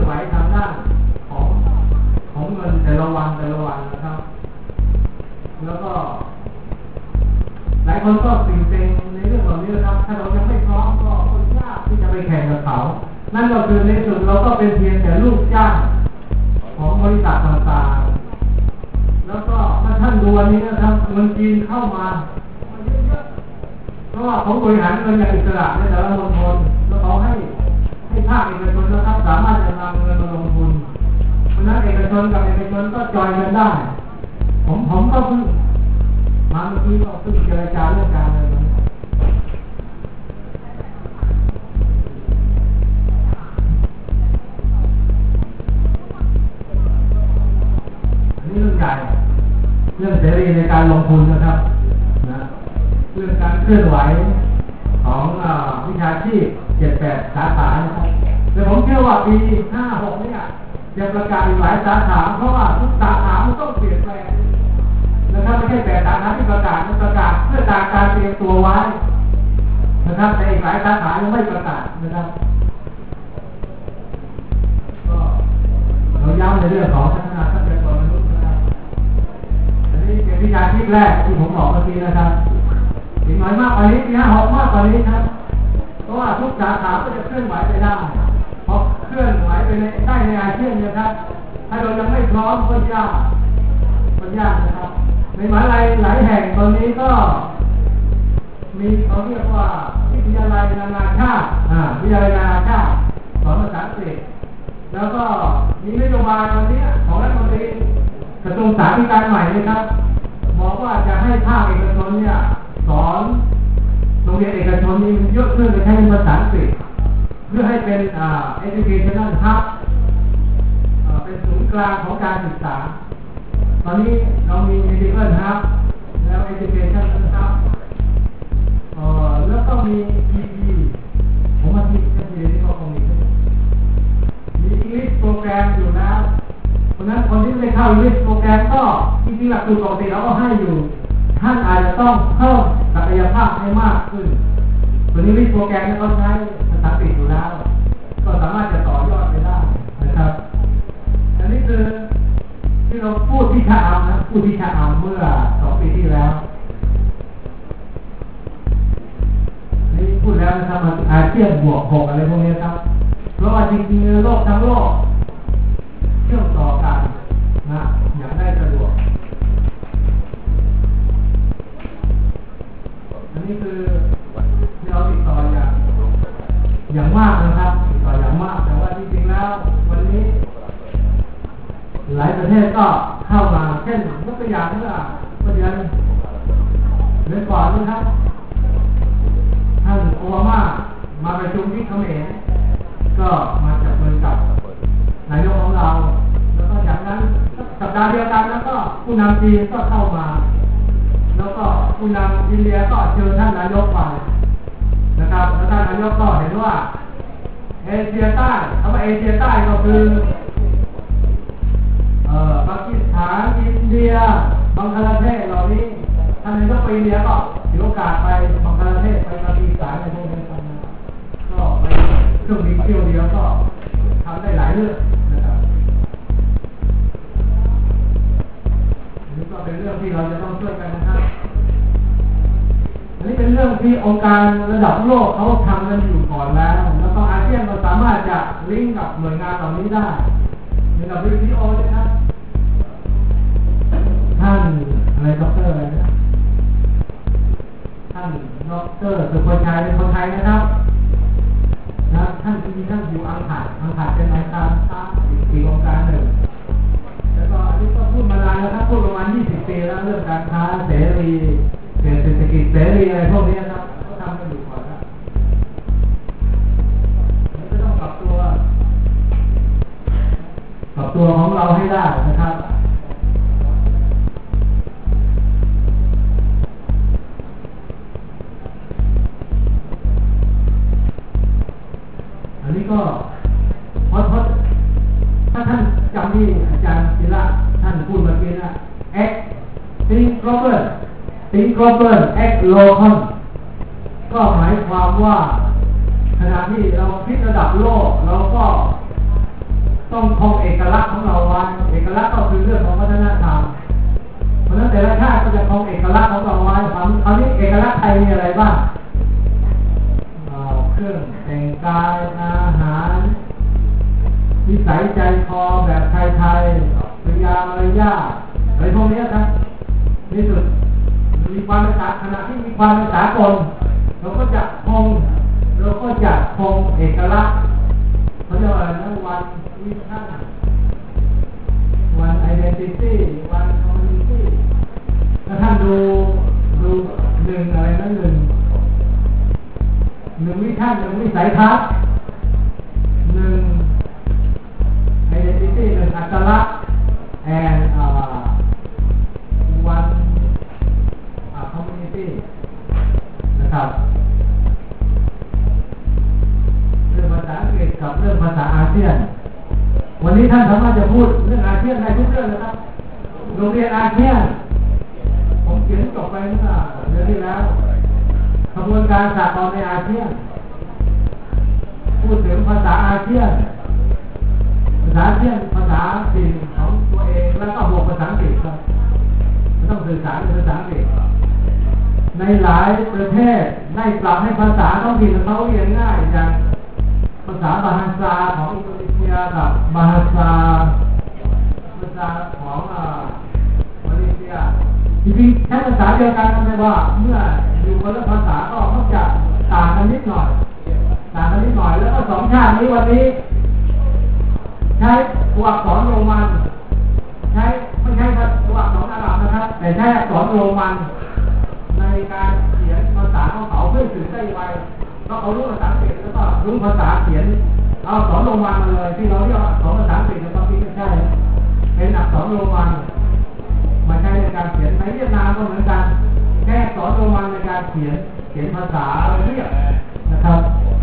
ไหวทางด้านของเงินแต่ละวันนะครับแล้วก็หลายคนก็ตื่นเต้นในเรื่องเหล่านี้นะครับถ้าเรายังไม่พร้อมก็ยากที่จะไปแข่งกับเขานั่นก็คือในสุดเราก็เป็นเพียงแต่ลูกจ้างของบริษัทต่างๆแล้วก็ถ้าท่านดูวันนี้นะครับเงินจีนเข้ามาเยอะๆเพราะว่าเขาบริหารเงินอย่างอิสระในแต่ละมณฑลแล้วเขาให้ภาคเอกชนนะครับสามารถจะนำเงินมาลงทุนเพราะนั้นเอกชนกับเอกชนก็จอยกันได้ผมก็เพิ่งมาเมื่อกี้ก็เพิ่งเจรจาเรื่องการเงินอันนี้เรื่องใหญ่เรื่องเสรีในการลงทุนนะครับนะเรื่องการเคลื่อนไหวของวิชาชีพ 7-8 สาขานะครับแต่ผมเชื่อว่าปี 56 เนี่ยจะประกาศอีกหลายสาขาเพราะว่าทุกสาขามันต้องเปลี่ยนแปลงนะครับไม่ใช่แต่สาขาที่ประกาศมันประกาศเพื่อการเตรียมตัวไว้นะครับแต่อีกหลายสาขายังไม่ประกาศนะครับก็เราย้ำในเรื่องของพัฒนาทรัพยากรมนุษย์นะครับอันนี้เป็นวิชาชีพแรกที่ผมบอกเมื่อกี้นะครับอีกน้อยมากกว่านี้ปี 56 มากกว่านี้ครับเพราะว่าทุกสาขาก็จะเคลื่อนไหวไปได้เพราะเคลื่อนไหวไปได้ในอาเซียนนะครับถ้าเรายังไม่พร้อมก็ยากนะครับในมหาวิทยาลัยหลายแห่งตอนนี้ก็มีเขาเรียกว่าวิทยาลัยนานาชาติวิทยาลัยนานาชาติสอนภาษาอังกฤษแล้วก็มีนโยบายตอนนี้ของรัฐมนตรีกระทรวงสาธารณสุขใหม่นะครับบอกว่าจะให้ภาคเอกชนเนี่ยสอนโรงเรียนเอกชนนี่เยอะขึ้นไปใช้ภาษาอังกฤษเพื่อให้เป็นeducational hub เป็นศูนย์กลางของการศึกษาตอนนี้เรามี medical hub แล้ว education hub แล้วก็มี EP ผมมาที่นี่ก็คงมีEnglish โปรแกรมอยู่นะเพราะนั้นคนที่ไม่ได้เข้า English โปรแกรมก็จริงๆหลักสูตรปกติเราก็ให้อยู่ท่านอาจจะต้องเพิ่มศักยภาพให้มากขึ้นตัวนี้English โปรแกรมเขาใช้ภาษาอังกฤษอยู่แล้วก็สามารถจะต่อยอดไปได้นะครับอันนี้คือที่เราพูดที่ชะอำนะพูดที่ชะอำเมื่อ2 ปีที่แล้วนี่พูดแล้วนะครับอาเซียนบวก6อะไรพวกนี้ครับเพราะว่าจริงๆโลกทั้งโลกเชื่อมต่อกันนะอย่างได้สะดวกอันนี้คือที่เราติดต่ออย่างมากนะครับติดต่ออย่างมากแต่ว่าจริงๆแล้ววันนี้หลายประเทศก็เข้ามาเช่นยกตัวอย่างเมื่อเดือนก่อนนะครับท่านโอบามามาประชุมที่เขมรก็มาจับมือกับนายกของเราแล้วก็จากนั้นสัปดาห์เดียวกันแล้วก็ผู้นำจีนก็เข้ามาแล้วก็ผู้นำอินเดียก็เชิญท่านนายกไปนะครับแล้วท่านนายกก็เห็นว่าเอเชียใต้คำว่าเอเชียใต้ก็คือปากีสถานอินเดียบังคลาเทศเหล่านี้ท่านนายกไปอินเดียก็ถือโอกาสไปบังคลาเทศไปปากีสถานในพวกนี้ก็ไปเครื่องบินเที่ยวเดียวก็ทำได้หลายเรื่องนะครับนี่ก็เป็นเรื่องที่เราจะต้องช่วยกันนะครับอันนี้เป็นเรื่องที่องค์การระดับโลกเขาทำกันอยู่ก่อนแล้วแล้วก็อาเซียนเราสามารถจะลิงก์กับหน่วยงานเหล่านี้ได้ในกับ WTO นะครับท่านอะไรด็อกเตอร์อะไรนะท่านด็อกเตอร์สุภชัยเป็นคนไทยนะครับนะท่านอยู่อังกฤษเป็นนายการอีกองค์การหนึ่งแล้วก็อันนี้ก็พูดมานานแล้วครับพูดประมาณ20 ปีแล้วเรื่องการค้าเสรีเศรษฐกิจเสรีอะไรพวกนี้ครับก็ทำกันอยู่ก่อนแล้วนี่ก็ต้องปรับตัวของเราให้ได้นะครับอันนี้ก็เพราะถ้าท่านจำที่อาจารย์ศิระท่านพูดเมื่อกี้นะ act think global act local ก็หมายความว่าขณะที่เราคิดระดับโลกเราก็ต้องคงเอกลักษณ์ของเราไว้เอกลักษณ์ก็คือเรื่องของวัฒนธรรมเพราะฉะนั้นแต่ละชาติก็จะคงเอกลักษณ์ของเราไว้คราวนี้เอกลักษณ์ไทยมีอะไรบ้างเครื่องแต่งกายอาหารนิสัยใจคอแบบไทยๆปริยามารยาทอะไรพวกนี้ครับที่สุดมีความเป็นสากลขณะที่มีความเป็นสากลเราก็จะคงเอกลักษณ์เขาเรียกว่าอะไรนะวันวิชั่นวันไอเดนติตี้วันคอมมูนิตี้ถ้าท่านดูหนึ่งอะไรนะหนึ่งวิชั่นหนึ่งวิสัยทัศน์หนึ่งไอเดนติตี้หนึ่งอัตลักษณ์แอนวันคอมมูนิตี้นะครับเรื่องภาษาอังกฤษกับเรื่องภาษาอาเซียนวันนี้ท่านสามารถจะพูดเรื่องอาเซียนได้ทุกเรื่องนะครับโรงเรียนอาเซียนผมเขียนจบไปเมื่อเดือนที่แล้วกระบวนการสากลในอาเซียนพูดถึงภาษาอาเซียนภาษาอาเซียนภาษาถิ่นของตัวเองแล้วก็บวกภาษาอังกฤษครับต้องสื่อสารเป็นภาษาอังกฤษในหลายประเทศได้ปรับให้ภาษาท้องถิ่นของเขาเรียนง่ายอย่างภาษาบาฮาซาของอินโดนีเซียกับบาฮาซาของมาเลเซียจริงๆใช้ภาษาเดียวกันแต่ว่าเมื่ออยู่คนละภาษาก็มักจะต่างกันนิดหน่อยแล้วก็สองชาตินี้วันนี้ใช้ตัวอักษรโรมันไม่ใช่ตัวอักษรอาหรับนะครับแต่ใช้อักษรโรมันในการเขียนภาษาของเขาเพื่อสื่อได้ไวก็เขารู้ภาษาอังกฤษแล้วก็รู้ภาษาเขียนเอาอักษรโรมันมาเลยที่เราเรียกอักษรภาษาอังกฤษในบางทีไม่ใช่เป็นอักษรโรมันมาใช้ในการเขียนในเวียดนามก็เหมือนกันแค่อักษรโรมันในการเขียนภาษาเรียกนะครับ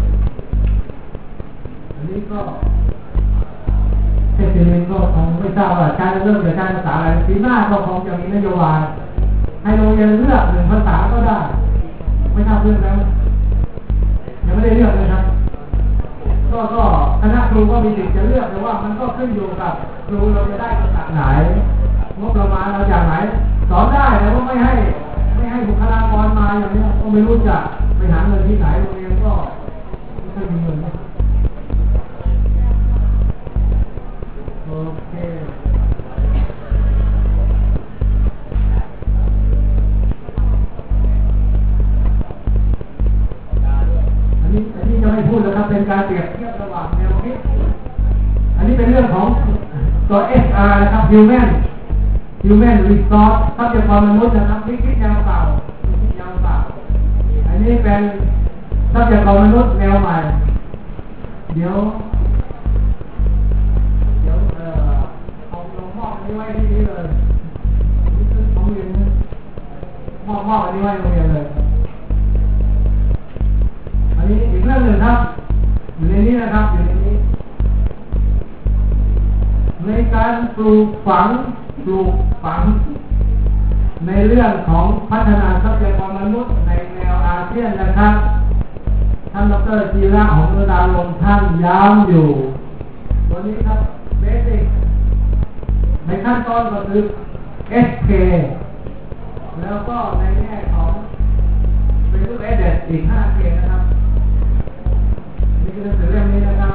อันนี้ก็เทคนิคก็คงไม่ทราบว่าการเริ่มจากการภาษาอะไรปีหน้าก็คงจะมีนโยบายให้โรงเรียนเลือกหนึ่งภาษาก็ได้ไม่ทราบเรื่องแล้วยังไม่ได้เลือกเลยครับก็คณะครูก็มีสิทธิ์จะเลือกแต่ว่ามันก็ขึ้นอยู่กับครูเราจะได้ภาษาไหนงบประมาณเราอย่างไหนสอนได้แต่ว่าไม่ให้บุคลากรมาอย่างนี้ก็ไม่รู้จะไปหาเงินที่ไหนโรงเรียนก็ไม่ค่อยมีเงินนะโอเคอันนี้จะไม่พูดแล้วครับเป็นการเปรียบเทียบระหว่างแนวคิดอันนี้เป็นเรื่องของตัว SR นะครับ Human Resource ทรัพยากรมนุษย์นะครับคิดแนวเก่าอันนี้เป็นทรัพยากรมนุษย์แนวใหม่เดี๋ยวเอาลงมอบอันนี้ไว้ที่นี้เลยนี่คือของเรียนมอบอันนี้ไว้โรงเรียนเลยอันนี้อีกเรื่องหนึ่งครับอยู่ในนี้นะครับอยู่ในนี้ในการปลูกฝังในเรื่องของพัฒนาทรัพยากรมนุษย์ในแนวอาเซียนนะครับท่านดร.จีระหงส์ดาลงท่านย้ำอยู่ตัวนี้ครับเบสิกในขั้นตอนก็คือ SK แล้วก็ในแง่ของเป็นรูป Edit อีก 5K นะครับนี่คือหนังสือเล่มนี้นะครับ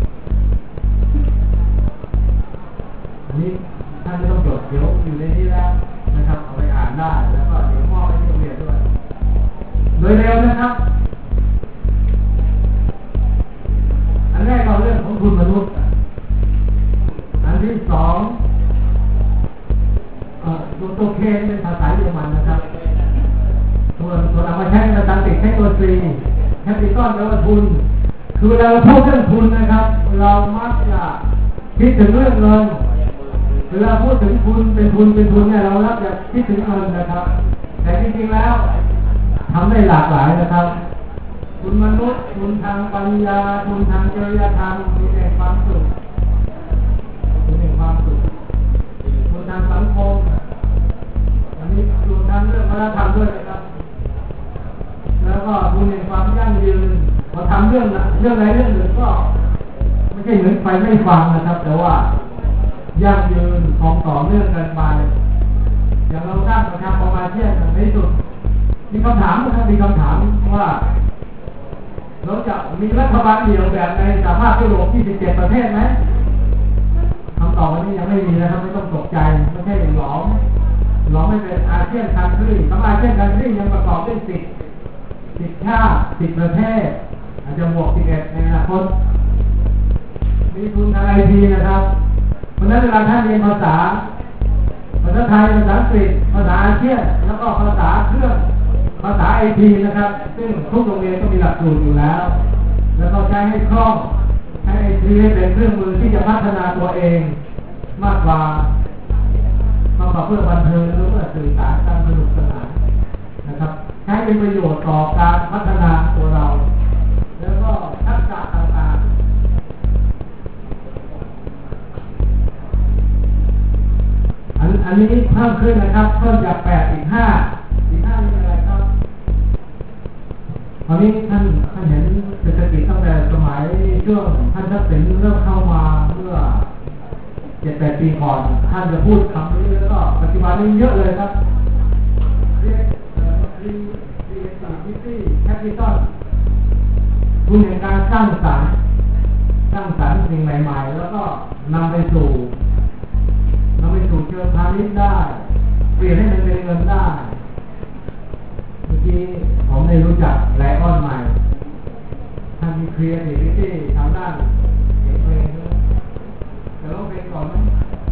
นี่ท่านไม่ต้องจดเดี๋ยวอยู่ในนี้แล้วนะครับเอาไปอ่านได้แล้วก็เดี๋ยวมอบให้ที่โรงเรียนด้วยโดยเร็วนะครับอันแรกเราเรื่องของทุนมนุษย์อันที่สองตัวเคเป็นภาษาเยอรมันนะครับส่วนเอามาใช้ในภาษาอังกฤษใช้ตัว C แคปิตอลแปลว่าทุนคือเวลาเราพูดเรื่องทุนนะครับเรามักจะคิดถึงเรื่องเงินเวลาพูดถึงทุนเป็นทุนเนี่ยเรารับจะคิดถึงเงินนะครับแต่จริงๆแล้วทำได้หลากหลายนะครับทุนมนุษย์ทุนทางปัญญาทุนทางจริยธรรมทุนแห่งความสุขทุนทางสังคมอันนี้รวมทั้งเรื่องวัฒนธรรมด้วยนะครับแล้วก็ทุนแห่งความยั่งยืนพอทำเรื่องใดเรื่องหนึ่งก็ไม่ใช่ช่เหมือนไฟไม่ฟังนะครับแต่ว่ายั่งยืนคงต่อเนื่องกันไปอย่างเราสร้างประชาคมอาเซียนในสุดมีคำถามนะครับมีคำถามว่าเราจะมีรัฐบาลเดี่ยวแบบในสหภาพยุโรป27ประเทศไหมคำตอบวันนี้ยังไม่มีนะครับไม่ต้องตกใจไม่ใช่หลอมไม่เป็นอาเซียนคันทรีคำอาเซียนคันทรียังประกอบด้วย10ชาติ10ประเทศอาจจะบวก11ในอนาคตมีทุนทางไอทีนะครับเพราะฉะนั้นเวลาท่านเรียนภาษาไทยภาษาอังกฤษภาษาอาเซียนแล้วก็ภาษาเครื่องภาษาไอทีนะครับซึ่งทุกโรงเรียนก็มีหลักสูตรอยู่แล้วแล้วก็ใช้ให้คล่องใช้ไอทีเป็นเครื่องมือที่จะพัฒนาตัวเองมากกว่าเพื่อบันเทิงหรือเพื่อสื่อสารการสนุกสนานนะครับใช้เป็นประโยชน์ต่อการพัฒนาตัวเราแล้วก็ทักษะต่างๆอันนี้เพิ่มขึ้นนะครับเพิ่มจาก8อีก5นี่อะไรครับตอนนี้ท่านเห็นเศรษฐกิจตั้งแต่สมัยช่วงท่านทักษิณเริ่มเข้ามาเมื่อ7-8 ปีก่อนท่านจะพูดคำนี้แล้วก็ปัจจุบันนี้เยอะเลยครับเรียกcapital ทุนแห่งการสร้างสรรค์สิ่งใหม่ๆแล้วก็นำไปสู่เชิงพาณิชย์ได้เปลี่ยนให้มันเป็นเงินได้เมื่อกี้ผมได้รู้จักไลออนใหม่ท่านมี creativity ทางด้านเพลงจะร้องเพลงก่อนไหม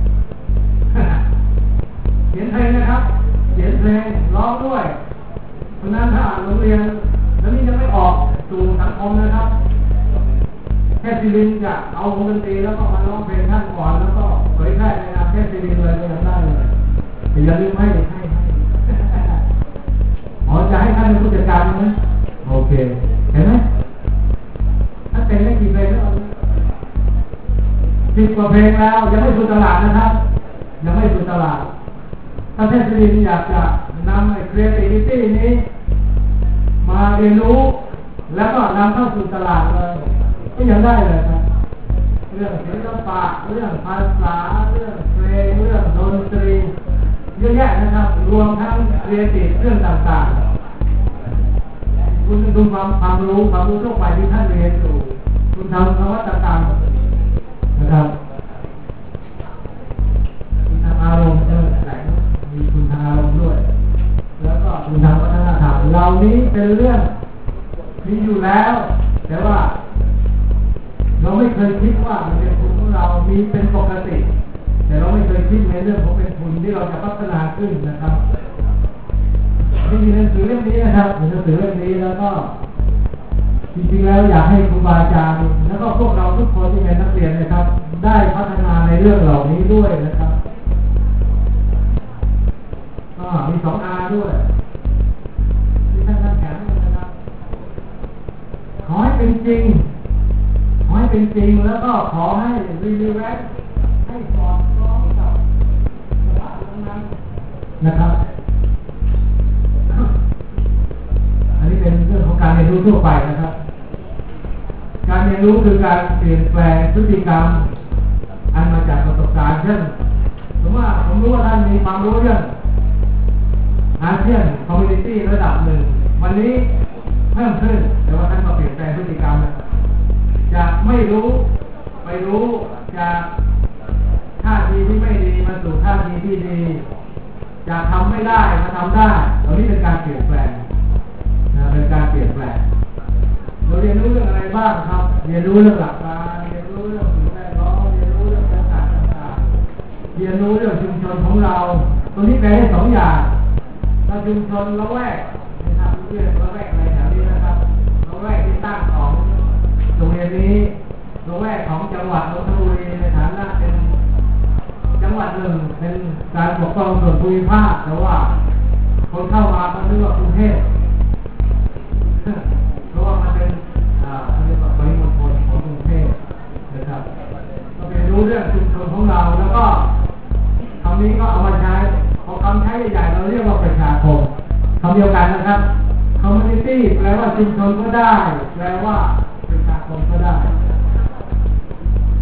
เขียนเพลงนะครับเขียนเพลงร้องด้วยเพราะนั้นถ้าโรงเรียนแล้วนี่จะไม่ออกสู่สังคมนะครับแค่ศิรินจะเอาวงดนตรีแล้วก็มาร้องเพลงท่านก่อนแล้วก็เผยแพร่ในนามแค่ศิรินเลยก็ยังได้เลยแต่อย่าลืมให้จะให้ท่านเป็นผู้จัดการไหมโอเคเห็นไหมท่านเป็นได้กี่เพลงแล้ว10 กว่าเพลงแล้วยังไม่สู่ตลาดนะครับยังไม่สู่ตลาดถ้าเทศรินอยากจะนำcreativity นี้มาเรียนรู้แล้วก็นำเข้าสู่ตลาดเลยก็ยังได้เลยครับเรื่องศิลปะเรื่องภาษาเรื่องเพลงเรื่องดนตรีเยอะแยะนะครับรวมทั้งcreative เรื่องต่างๆคุณดูความรู้ทั่วไปที่ท่านเรียนอยู่คุณทำนวัตกรรมนะครับมีทางอารมณ์มีคุณทางอารมณ์ด้วยแล้วก็คุณทางวัฒนธรรมเหล่านี้เป็นเรื่องมีอยู่แล้วแต่ว่าเราไม่เคยคิดว่ามันเป็นทุนของเรามีเป็นปกติแต่เราไม่เคยคิดในเรื่องของเป็นทุนที่เราจะพัฒนาขึ้นนะครับนี่มีหนังสือเล่มนี้นะครับหนังสือเล่มนี้แล้วก็จริงๆแล้วอยากให้ครูบาอาจารย์แล้วก็พวกเราทุกคนที่เป็นนักเรียนนะครับได้พัฒนาในเรื่องเหล่านี้ด้วยนะครับมี2R ด้วยที่ท่านแถมนะครับขอให้เป็นจริงแล้วก็ขอให้รีแวคให้สอดคล้องกับสภาพนั้นนะครับอันนี้เป็นเรื่องของการเรียนรู้ทั่วไปนะครับการเรียนรู้คือการเปลี่ยนแปลงพฤติกรรมอันมาจากประสบการณ์เช่นผมรู้ว่าท่านมีความรู้เรื่องอาเซียนคอมมูนิตี้ระดับหนึ่งวันนี้เพิ่มขึ้นแต่ว่าท่านก็เปลี่ยนแปลงพฤติกรรมจากไม่รู้ไปรู้จากท่าทีที่ไม่ดีมาสู่ท่าทีที่ดีจากทำไม่ได้มาทำได้ตรงนี้เป็นการเปลี่ยนแปลงเป็นการเปลี่ยนแปลงเราเรียนรู้เรื่องอะไรบ้างครับเรียนรู้เรื่องหลักการเรียนรู้เรื่องสิ่งแวดล้อมเรียนรู้เรื่องการต่างๆเรียนรู้เรื่องชุมชนของเราตรงนี้แปลได้2 อย่างเราชุมชนละแวกนะครับเรื่องละแวกอะไรแถวนี้นะครับละแวกที่ตั้งของโรงเรียนนี้ละแวกของจังหวัดนนทบุรีในฐานะเป็นจังหวัดหนึ่งเป็นการปกครองส่วนภูมิภาคแต่ว่าคนเข้ามาก็นึกว่ากรุงเทพเพราะว่ามันเป็นเรียกว่าบริมณฑลของกรุงเทพนะครับก็เรียนรู้เรื่องชุมชนของเราแล้วก็คำนี้ก็เอามาใช้พอคำใช้ใหญ่ๆเราเรียกว่าประชาคมคำเดียวกันนะครับ community แปลว่าชุมชนก็ได้แปลว่าประชาคมก็ได้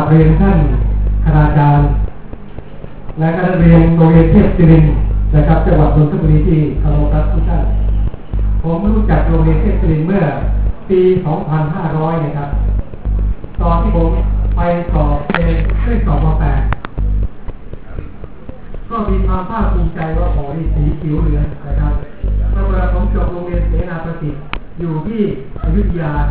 บเรียนท่านคณาจารย์และก็นักเรียนโรงเรียนเทพศิรินทร์นะครับจังหวัดนนทบุรีที่เคารพรักทุกท่านผมรู้จักโรงเรียนเทพศิรินทร์เมื่อปี 2500 นะครับตอนที่ผมไปสอบได้สอบม.8 ก็มีความภาคภูมิใจว่าโอ้ยสีผิวเหลืองนะครับเมื่อผมจบโรงเรียนเสนาประสิทธิ์อยู่ที่อยุธยา